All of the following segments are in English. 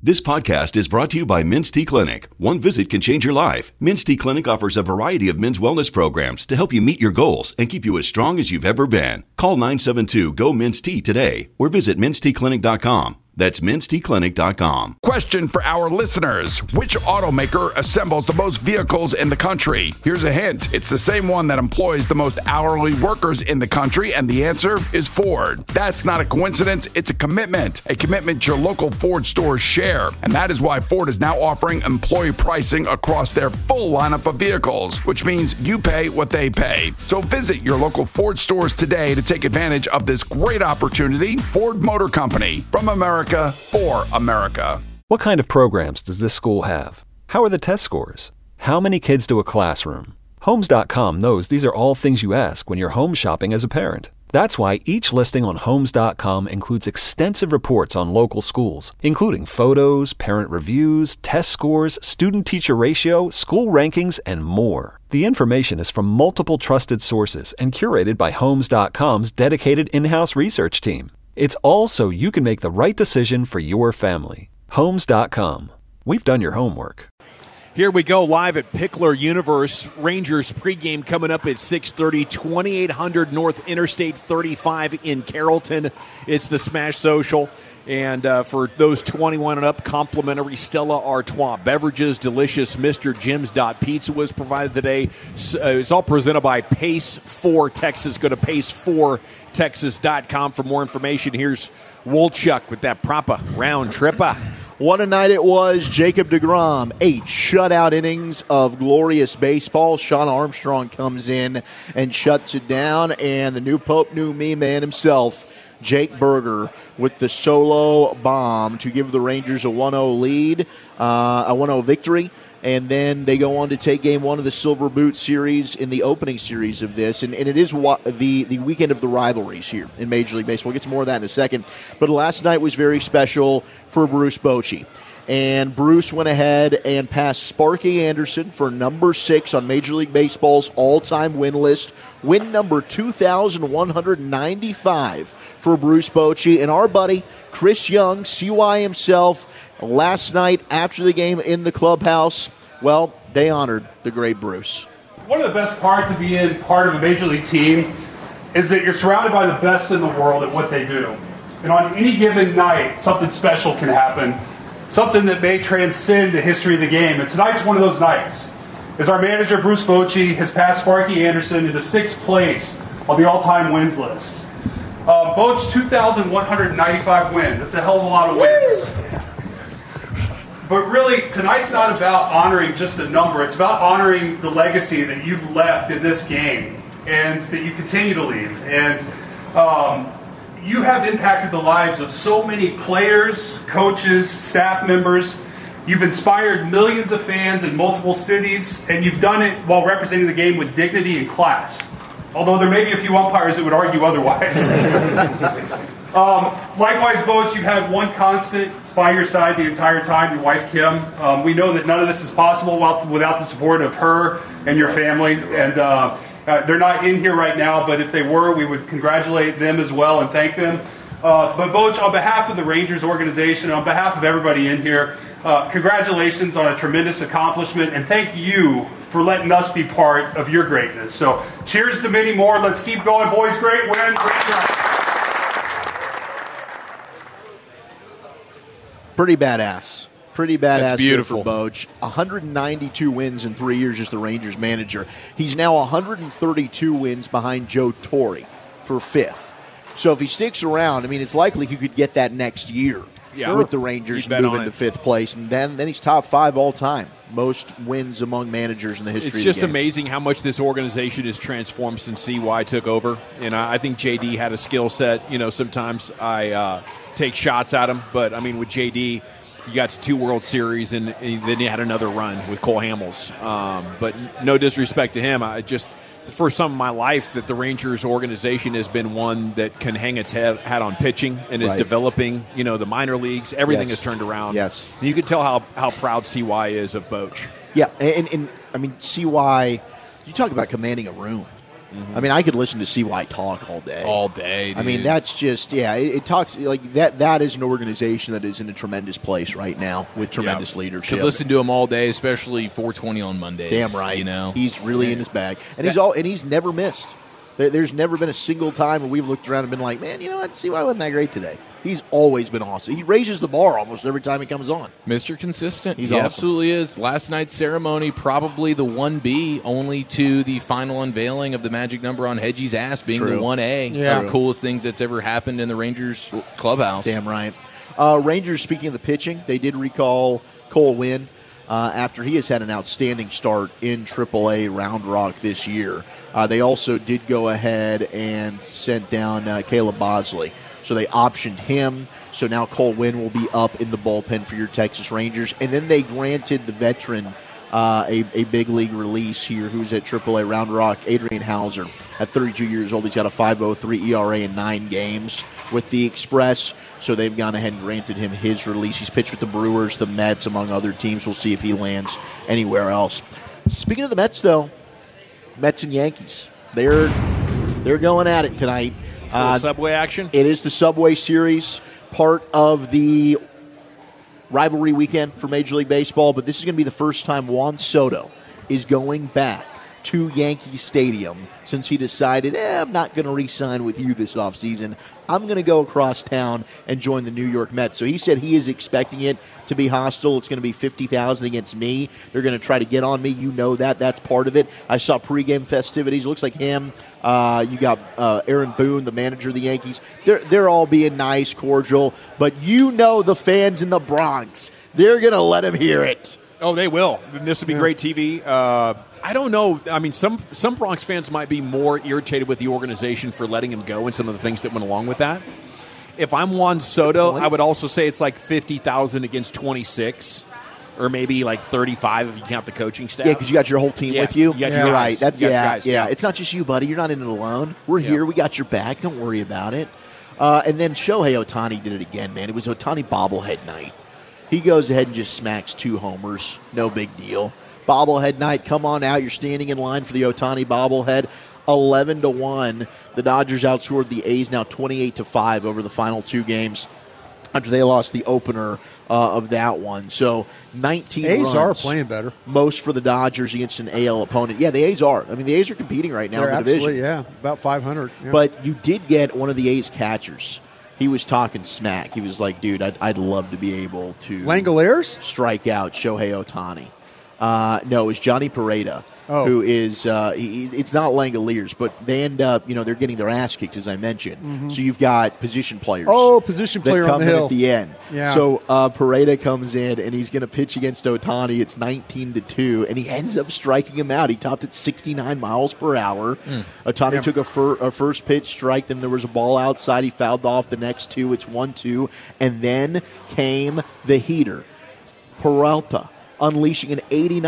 This podcast is brought to you by Men's T Clinic. One visit can change your life. Men's T Clinic offers a variety of men's wellness programs to help you meet your goals and keep you as strong as you've ever been. Call 972-GO-MEN'S-T today or visit menstclinic.com. That's menstclinic.com. Question for our listeners. Which automaker assembles the most vehicles in the country? Here's a hint. It's the same one that employs the most hourly workers in the country, and the answer is Ford. That's not a coincidence. It's a commitment your local Ford stores share. And that is why Ford is now offering employee pricing across their full lineup of vehicles, which means you pay what they pay. So visit your local Ford stores today to take advantage of this great opportunity. Ford Motor Company, from America for America. What kind of programs does this school have? How are the test scores? How many kids do a classroom? Homes.com knows these are all things you ask when you're home shopping as a parent. That's why each listing on Homes.com includes extensive reports on local schools, including photos, parent reviews, test scores, student-teacher ratio, school rankings, and more. The information is from multiple trusted sources and curated by Homes.com's dedicated in-house research team. It's all so you can make the right decision for your family. Homes.com. We've done your homework. Here we go live at Pickler Universe. Rangers pregame coming up at 6:30, 2800 North Interstate 35 in Carrollton. It's the Smash Social. And for those 21 and up, complimentary Stella Artois beverages, delicious Mr. Jim's Pizza was provided today. It's all presented by Pace 4 Texas. Go to pace4texas.com for more information. Here's Wolchuk with that proper round tripper. What a night it was. Jacob deGrom, 8 shutout innings of glorious baseball. Sean Armstrong comes in and shuts it down. And the new Pope, new me man himself, Jake Berger, with the solo bomb to give the Rangers a 1-0 lead, a 1-0 victory. And then they go on to take Game 1 of the Silver Boot Series in the opening series of this. And it is the weekend of the rivalries here in Major League Baseball. We'll get to more of that in a second. But last night was very special for Bruce Bochy. And Bruce went ahead and passed Sparky Anderson for number 6 on Major League Baseball's all-time win list. Win number 2,195 for Bruce Bochy. And our buddy, Chris Young, CY himself, last night after the game in the clubhouse, well, they honored the great Bruce. One of the best parts of being part of a Major League team is that you're surrounded by the best in the world at what they do. And on any given night, something special can happen. Something that may transcend the history of the game. And tonight's one of those nights. As our manager, Bruce Bochy, has passed Sparky Anderson into 6th place on the all-time wins list. Boch, 2,195 wins. That's a hell of a lot of wins. But really, tonight's not about honoring just a number. It's about honoring the legacy that you've left in this game and that you continue to leave. And you have impacted the lives of so many players, coaches, staff members. You've inspired millions of fans in multiple cities, and you've done it while representing the game with dignity and class. Although there may be a few umpires that would argue otherwise. Likewise, Boch, you've had one constant by your side the entire time, your wife, Kim. We know that none of this is possible without the support of her and your family. And they're not in here right now, but if they were, we would congratulate them as well and thank them. But Boch, on behalf of the Rangers organization, on behalf of everybody in here, congratulations on a tremendous accomplishment, and thank you for letting us be part of your greatness. So cheers to many more. Let's keep going, boys. Great win. Great job. Pretty badass. Pretty badass. That's beautiful. For Boch. 192 wins in 3 years as the Rangers manager. He's now 132 wins behind Joe Torre for 5th. So if he sticks around, I mean, it's likely he could get that next year with the Rangers and move into 5th place. And then he's top 5 all time. Most wins among managers in the history of the game. It's just amazing how much this organization has transformed since CY took over. And I think JD had a skill set. You know, sometimes I take shots at him. But, I mean, with JD, you got to 2 World Series, and then you had another run with Cole Hamels. But no disrespect to him. The first time in my life that the Rangers organization has been one that can hang its hat on pitching and is developing, the minor leagues. Everything has turned around. Yes. And you can tell how proud CY is of Boch. Yeah, and I mean, CY, you talk about commanding a room. I mean, I could listen to CY talk all day. All day, dude. I mean, that's just, it talks like that. That is an organization that is in a tremendous place right now with tremendous leadership. Could listen to him all day, especially 420 on Mondays. Damn right. You know, he's really in his bag, and he's never missed. There's never been a single time when we've looked around and been like, man, you know what? CY wasn't that great today. He's always been awesome. He raises the bar almost every time he comes on. Mr. Consistent. He awesome. Absolutely is. Last night's ceremony, probably the 1B, only to the final unveiling of the magic number on Hedgie's ass being the 1A. Yeah. One of the coolest things that's ever happened in the Rangers clubhouse. Damn right. Rangers, speaking of the pitching, they did recall Cole Winn after he has had an outstanding start in AAA Round Rock this year. They also did go ahead and sent down Caleb Bosley. So they optioned him. So now Cole Winn will be up in the bullpen for your Texas Rangers. And then they granted the veteran a big league release here who's at AAA Round Rock, Adrian Hauser. At 32 years old, he's got a 5.03 ERA in 9 games with the Express. So they've gone ahead and granted him his release. He's pitched with the Brewers, the Mets, among other teams. We'll see if he lands anywhere else. Speaking of the Mets, though, Mets and Yankees, they're going at it tonight. Subway action? It is the Subway Series, part of the rivalry weekend for Major League Baseball, but this is going to be the first time Juan Soto is going back to Yankee Stadium since he decided, I'm not going to re-sign with you this offseason. I'm going to go across town and join the New York Mets. So he said he is expecting it to be hostile. It's going to be 50,000 against me. They're going to try to get on me. You know that. That's part of it. I saw pregame festivities. It looks like him. You got Aaron Boone, the manager of the Yankees. They're all being nice, cordial. But you know the fans in the Bronx. They're going to let him hear it. Oh, they will. This would be great TV. I don't know. I mean, some Bronx fans might be more irritated with the organization for letting him go and some of the things that went along with that. If I'm Juan Soto, I would also say it's like 50,000 against 26, or maybe like 35 if you count the coaching staff. Yeah, because you got your whole team with you. You're right. That's guys. It's not just you, buddy. You're not in it alone. We're here. We got your back. Don't worry about it. And then Shohei Ohtani did it again, man. It was Ohtani bobblehead night. He goes ahead and just smacks 2 homers. No big deal. Bobblehead night, come on out. You're standing in line for the Ohtani bobblehead. 11-1. The Dodgers outscored the A's now 28-5 over the final 2 games after they lost the opener of that one. So 19 A's runs. are playing better. Most for the Dodgers against an AL opponent. Yeah, the A's are. I mean, the A's are competing right now in the division. Yeah, about 500. Yeah. But you did get one of the A's catchers. He was talking smack. He was like, dude, I'd love to be able to Langoliers? Strike out Shohei Ohtani. No, it was Johnny Pareda, who is it's not Langoliers, but they end up, they're getting their ass kicked, as I mentioned. Mm-hmm. So you've got position players. Position player that come on the in hill at the end. Yeah. So Pareda comes in, and he's going to pitch against Ohtani. It's 19-2, and he ends up striking him out. He topped at 69 miles per hour. Ohtani took a first pitch strike, then there was a ball outside. He fouled off the next 2. It's 1-2, and then came the heater. Peralta unleashing an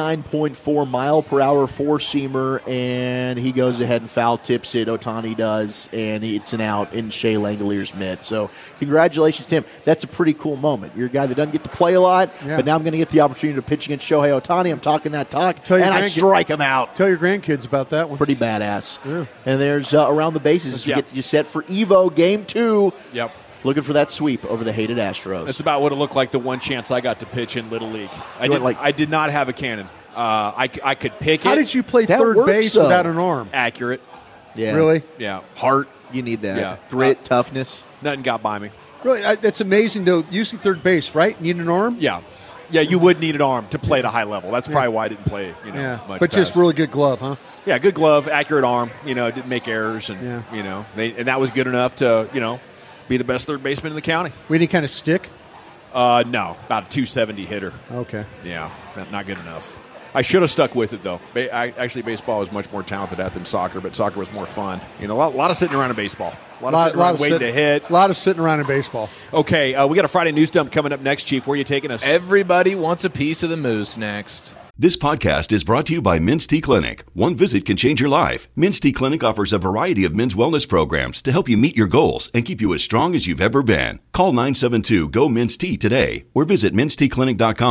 89.4 mile per hour 4-seamer, and he goes ahead and foul tips it. Ohtani does, and it's an out in Shea Langolier's mitt. So congratulations to him. That's a pretty cool moment. You're a guy that doesn't get to play a lot, but now I'm going to get the opportunity to pitch against Shohei Ohtani. I'm talking that talk, and I strike him out. Tell your grandkids about that one. Pretty badass. Yeah. And there's Around the Bases as we get you set for Evo Game 2. Yep. Looking for that sweep over the hated Astros. That's about what it looked like the one chance I got to pitch in Little League. I did not have a cannon. I could pick it. How did you play third base without an arm? Accurate. Yeah. Really? Yeah. Heart. You need that. Yeah. Grit, toughness. Nothing got by me. Really? That's amazing, though. Using third base, right? Need an arm? Yeah. Yeah, you would need an arm to play at a high level. That's probably why I didn't play, much. But just really good glove, huh? Yeah, good glove, accurate arm. Didn't make errors, and and that was good enough to be the best third baseman in the county. We any kind of stick? No, about a 270 hitter. Okay. Yeah, not good enough. I should have stuck with it, though. Actually, baseball is much more talented at than soccer, but soccer was more fun. A lot of sitting around in baseball. A lot of sitting around waiting to hit. A lot of sitting around in baseball. Okay, we got a Friday news dump coming up next, Chief. Where are you taking us? Everybody wants a piece of the moose next. This podcast is brought to you by Men's T Clinic. One visit can change your life. Men's T Clinic offers a variety of men's wellness programs to help you meet your goals and keep you as strong as you've ever been. Call 972-GO-MEN'S-T today or visit mensteclinic.com.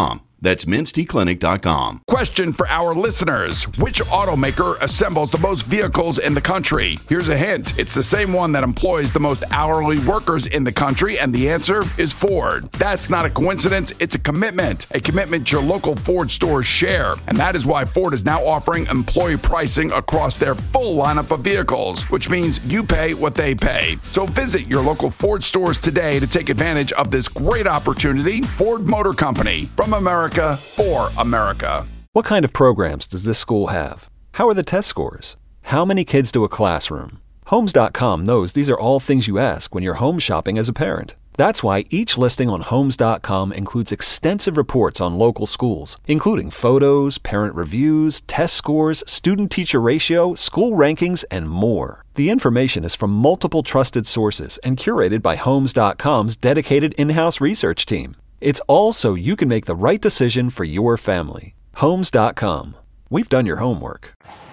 That's MinstyClinic.com. Question for our listeners. Which automaker assembles the most vehicles in the country? Here's a hint. It's the same one that employs the most hourly workers in the country, and the answer is Ford. That's not a coincidence. It's a commitment your local Ford stores share. And that is why Ford is now offering employee pricing across their full lineup of vehicles, which means you pay what they pay. So visit your local Ford stores today to take advantage of this great opportunity. Ford Motor Company, from America for America. What kind of programs does this school have? How are the test scores? How many kids do a classroom? Homes.com knows these are all things you ask when you're home shopping as a parent. That's why each listing on Homes.com includes extensive reports on local schools, including photos, parent reviews, test scores, student-teacher ratio, school rankings, and more. The information is from multiple trusted sources and curated by Homes.com's dedicated in-house research team. It's all so you can make the right decision for your family. Homes.com. We've done your homework.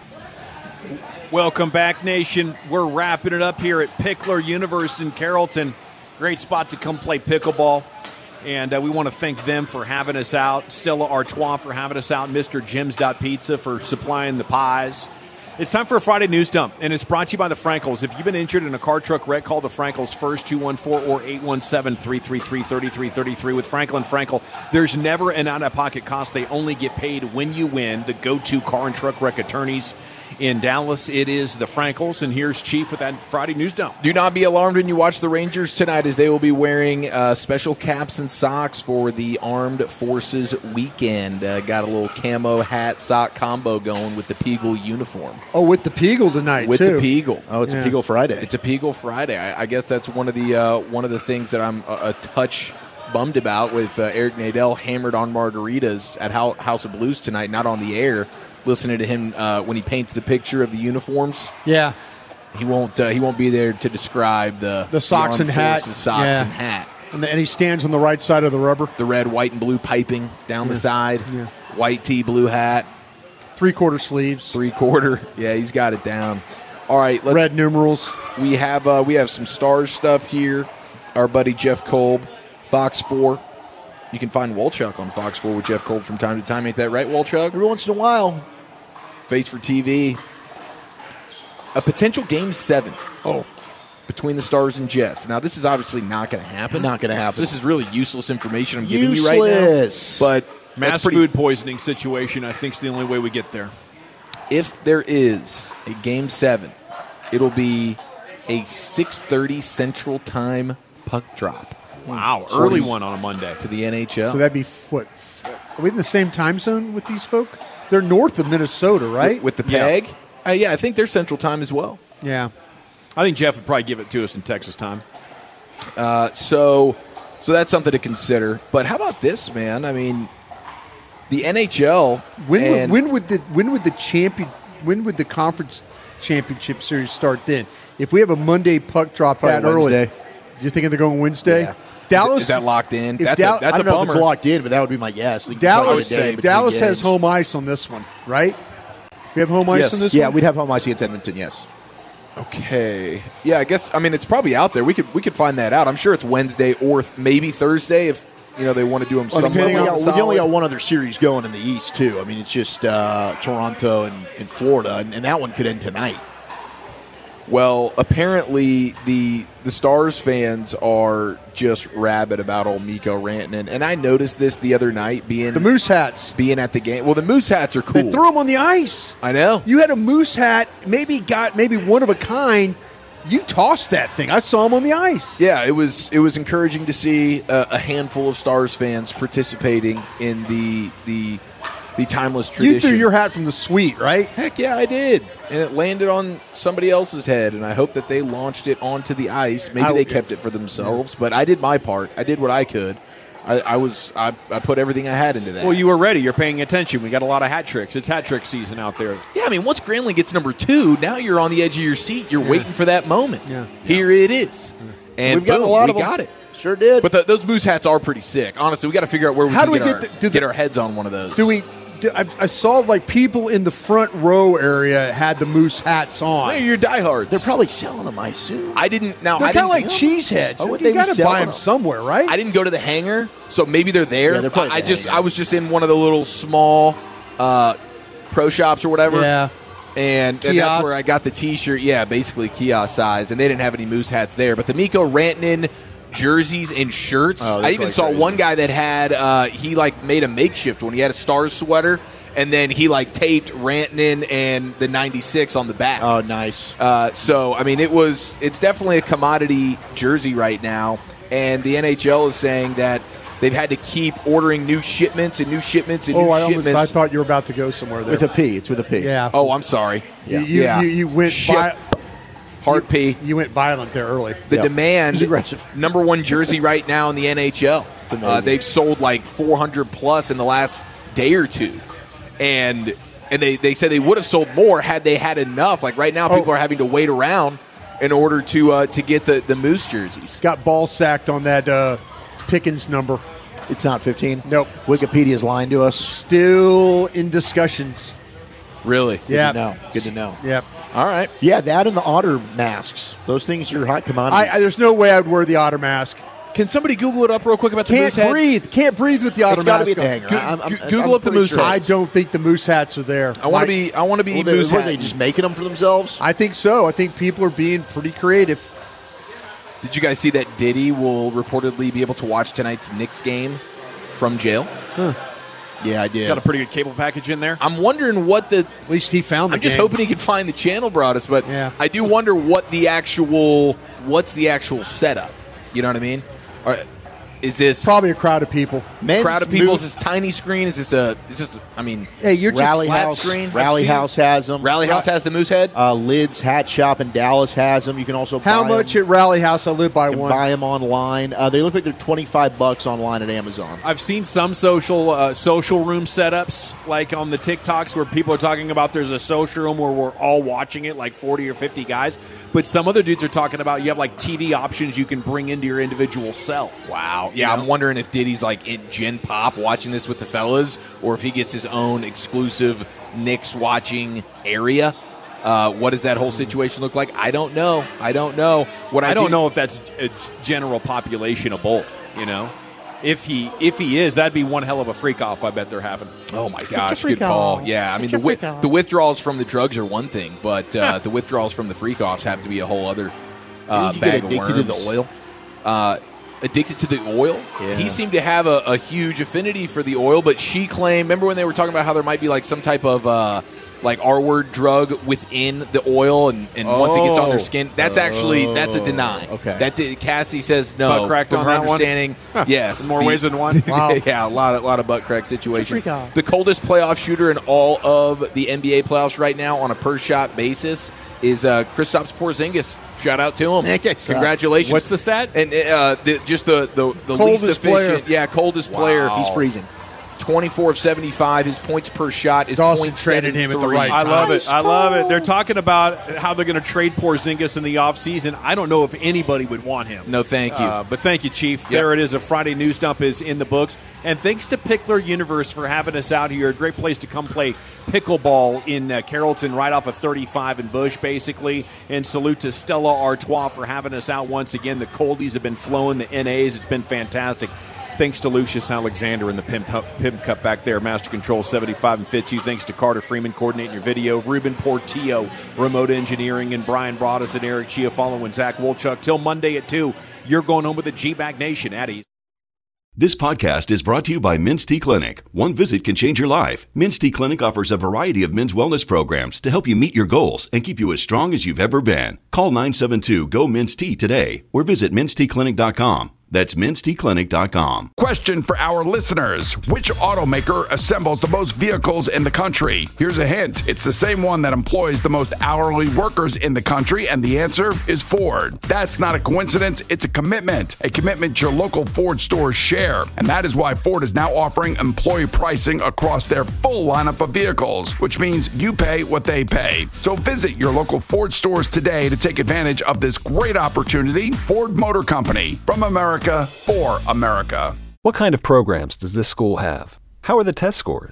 Welcome back, Nation. We're wrapping it up here at Pickler Universe in Carrollton. Great spot to come play pickleball. And we want to thank them for having us out. Stella Artois for having us out. Mr. Jim's Pizza for supplying the pies. It's time for a Friday News Dump, and it's brought to you by the Frankels. If you've been injured in a car truck wreck, call the Frankels first, 214 or 817-333-3333. With Franklin Frankel, there's never an out-of-pocket cost. They only get paid when you win. The go-to car and truck wreck attorneys in Dallas, it is the Frankels, and here's Chief with that Friday News Dump. Do not be alarmed when you watch the Rangers tonight, as they will be wearing special caps and socks for the Armed Forces weekend. Got a little camo hat sock combo going with the Peagle uniform. Oh, with the Peagle tonight, with too. the Peagle. Oh, it's a Peagle Friday. It's a Peagle Friday. I guess that's one of the things that I'm a touch bummed about with Eric Nadel hammered on margaritas at House of Blues tonight, not on the air. Listening to him when he paints the picture of the uniforms. Yeah. He won't be there to describe the socks and hat. Socks and hat. And he stands on the right side of the rubber. The red, white, and blue piping down the side. Yeah. White tee, blue hat. 3/4 sleeves. 3/4. Yeah, he's got it down. All right. Red numerals. We have some Stars stuff here. Our buddy Jeff Kolb, Fox 4. You can find Wolchuk on Fox 4 with Jeff Kolb from time to time. Ain't that right, Wolchuk? Every once in a while. Face for TV. A potential Game 7. Oh. Between the Stars and Jets. Now, this is obviously not going to happen. Not going to happen. This is really useless information I'm giving you right now. But mass food poisoning situation, I think, is the only way we get there. If there is a Game 7, it'll be a 6:30 Central Time puck drop. Wow, early one on a Monday. To the NHL. So that'd be what? Are we in the same time zone with these folk? They're north of Minnesota, right? With the PEG? Yeah, I think they're Central Time as well. Yeah. I think Jeff would probably give it to us in Texas time. So that's something to consider. But how about this, man? I mean, the NHL. When would the conference championship series start then? If we have a Monday puck drop probably that early, Wednesday. you're thinking they're going Wednesday? Yeah. Dallas is that locked in? If That's a I don't know bummer. if it's locked in, but that would be my guess. Dallas has games. home ice on this one, right? We have home ice Yes. on this Yeah, one? we'd have home ice against Edmonton, yes. Okay. Yeah, I guess. I mean, it's probably out there. We could find that out. I'm sure it's Wednesday or maybe Thursday if they want to do them. Well, somewhere. we only got one other series going in the East too. I mean, it's just Toronto and Florida, and that one could end tonight. Well, apparently the Stars fans are just rabid about old Mikko Rantanen, and I noticed this the other night The Moose hats. being at the game. Well, the Moose hats are cool. They threw them on the ice. I know. You had a Moose hat, maybe one of a kind. You tossed that thing. I saw him on the ice. Yeah, it was encouraging to see a handful of Stars fans participating in the timeless tradition. You threw your hat from the suite, right? Heck yeah, I did. And it landed on somebody else's head, and I hope that they launched it onto the ice. Maybe they kept it for themselves, but I did my part. I did what I could. I put everything I had into that. Well, you were ready. You're paying attention. We got a lot of hat tricks. It's hat trick season out there. Yeah, I mean, once Granley gets number 2, now you're on the edge of your seat. You're waiting for that moment. Yeah. Here it is. And We've got boom, a lot we of them. got it. Sure did. But those Moose hats are pretty sick. Honestly, we got to figure out where we How can do we get our heads on one of those. Do I saw like people in the front row area had the Moose hats on. They're your diehards. They're probably selling them, I assume. I didn't. Now They're I kind of didn't. like cheeseheads. Oh, would You they be got to selling buy them them? somewhere, right? I didn't go to the hangar, so maybe they're there. Yeah, they're probably at the hangar. I was just in one of the little small pro shops or whatever. Yeah. And that's Kiosk. where I got the T-shirt. Yeah, basically kiosk size, and they didn't have any Moose hats there. But the Mikko Rantanen jerseys and shirts. Oh, I that's even like saw crazy. one guy that had he like made a makeshift one. He had a Stars sweater, and then he like taped Rantanen and the 96 on the back. Oh, nice. So I mean, it's definitely a commodity jersey right now, and the NHL is saying that they've had to keep ordering new shipments and new shipments and new shipments. I thought you were about to go somewhere there. With a P. It's with a P. Yeah. Oh, I'm sorry. You went Ship. Hard P. You went violent there early. The Yeah. demand, It's aggressive. number one jersey right now in the NHL. It's amazing. They've sold like 400 plus in the last day or two, and they said they would have sold more had they had enough. Like right now, people are having to wait around in order to get the Moose jerseys. Got ball sacked on that Pickens number. It's not 15? Nope. Wikipedia's lying to us. Still in discussions. Really? Yeah. Good to know. Good to know. Yep. All right. Yeah, that and the otter masks. Those things are hot commodities. There's no way I'd wear the otter mask. Can somebody Google it up real quick about the Can't Moose head? breathe. Can't breathe with the otter It's got to mask. be at the on. hangar. Google up the pretty Moose sure. head. I don't think the Moose hats are there. I want to be Well, Moose were hat. they just making them for themselves? I think so. I think people are being pretty creative. Did you guys see that Diddy will reportedly be able to watch tonight's Knicks game from jail? Yeah, I did. Got a pretty good cable package in there. I'm wondering what the. At least he found the I'm just game. hoping he can find the channel Broadus, but Yeah. I do wonder what's the actual setup. You know what I mean? Or is this Probably a crowd of people. Men's crowd of people? Moose- Is this tiny screen? Is this a? Is this? I mean, Hey, you're just Rally flat House. screen? Rally I've seen- House has them. Rally House has the Moose head. Lids Hat Shop in Dallas has them. You can also How buy much them. at Rally House? I live by You can one. buy them online. They look like they're $25 online at Amazon. I've seen some social room setups, like on the TikToks, where people are talking about there's a social room where we're all watching it, like 40 or 50 guys. But some other dudes are talking about you have like TV options you can bring into your individual cell. Wow. Yeah, I'm wondering if Diddy's like in Gen Pop watching this with the fellas, or if he gets his own exclusive Knicks watching area. What does that whole situation look like? I don't know. I don't know. What I don't know if that's a general population of Bolt, you know? If he is, that'd be one hell of a freak off I bet they're having. Oh my gosh, good call. Yeah, I mean the withdrawals from the drugs are one thing, but the withdrawals from the freak offs have to be a whole other You bag get of addicted to worms. the oil. Addicted to the oil. Yeah. He seemed to have a huge affinity for the oil, but she claimed. Remember when they were talking about how there might be like some type of like R-word drug within the oil, and once it gets on their skin, that's a deny. Okay. Cassie says no. Butt cracked from on her that one? understanding. Yes, In more ways than one. Wow. Yeah, a lot of butt crack situation. The coldest playoff shooter in all of the NBA playoffs right now on a per shot basis is Kristaps Porzingis. Shout out to him. That guy sucks. Congratulations. What's the stat? And just the least Coldest player. efficient. Yeah, coldest player. He's freezing. 24 of 75. His points per shot is Dawson traded him at the right I love it. time. I love it. They're talking about how they're going to trade Porzingis in the offseason. I don't know if anybody would want him. No, thank you. But thank you, Chief. There it is. A Friday News Dump is in the books. And thanks to Pickler Universe for having us out here. A great place to come play pickleball in Carrollton right off of 35 and Bush, basically. And salute to Stella Artois for having us out once again. The Coldies have been flowing, the NAs. It's been fantastic. Thanks to Lucius Alexander and the Pimp Cup back there. Master Control 75 and Fitzhugh. Thanks to Carter Freeman coordinating your video. Ruben Portillo, remote engineering. And Brian Broaddus and Eric Chiafalo and Zach Wolchuk. Till Monday at 2, you're going home with the G-Bag Nation at East. This podcast is brought to you by Men's Tea Clinic. One visit can change your life. Men's Tea Clinic offers a variety of men's wellness programs to help you meet your goals and keep you as strong as you've ever been. Call 972-GO-MEN'S-TEA today or visit mensteaclinic.com. That's mensteaclinic.com. Question for our listeners. Which automaker assembles the most vehicles in the country? Here's a hint. It's the same one that employs the most hourly workers in the country, and the answer is Ford. That's not a coincidence. It's a commitment your local Ford stores share. And that is why Ford is now offering employee pricing across their full lineup of vehicles, which means you pay what they pay. So visit your local Ford stores today to take advantage of this great opportunity. Ford Motor Company, from America for America. What kind of programs does this school have? How are the test scores?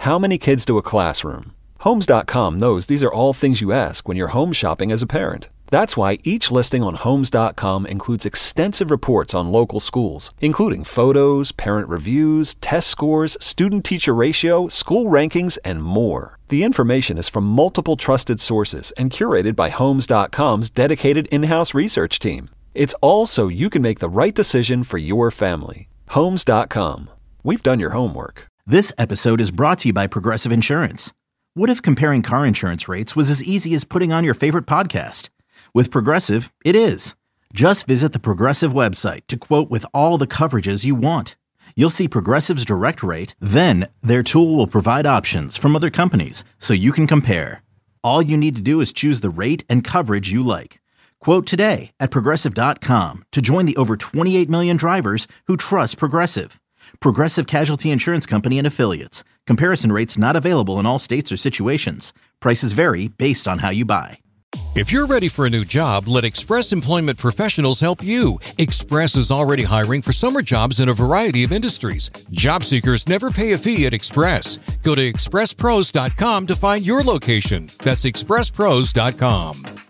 How many kids do a classroom? Homes.com knows these are all things you ask when you're home shopping as a parent. That's why each listing on Homes.com includes extensive reports on local schools, including photos, parent reviews, test scores, student-teacher ratio, school rankings, and more. The information is from multiple trusted sources and curated by Homes.com's dedicated in-house research team. It's all so you can make the right decision for your family. Homes.com. We've done your homework. This episode is brought to you by Progressive Insurance. What if comparing car insurance rates was as easy as putting on your favorite podcast? With Progressive, it is. Just visit the Progressive website to quote with all the coverages you want. You'll see Progressive's direct rate, then their tool will provide options from other companies so you can compare. All you need to do is choose the rate and coverage you like. Quote today at Progressive.com to join the over 28 million drivers who trust Progressive. Progressive Casualty Insurance Company and Affiliates. Comparison rates not available in all states or situations. Prices vary based on how you buy. If you're ready for a new job, let Express Employment Professionals help you. Express is already hiring for summer jobs in a variety of industries. Job seekers never pay a fee at Express. Go to expresspros.com to find your location. That's expresspros.com.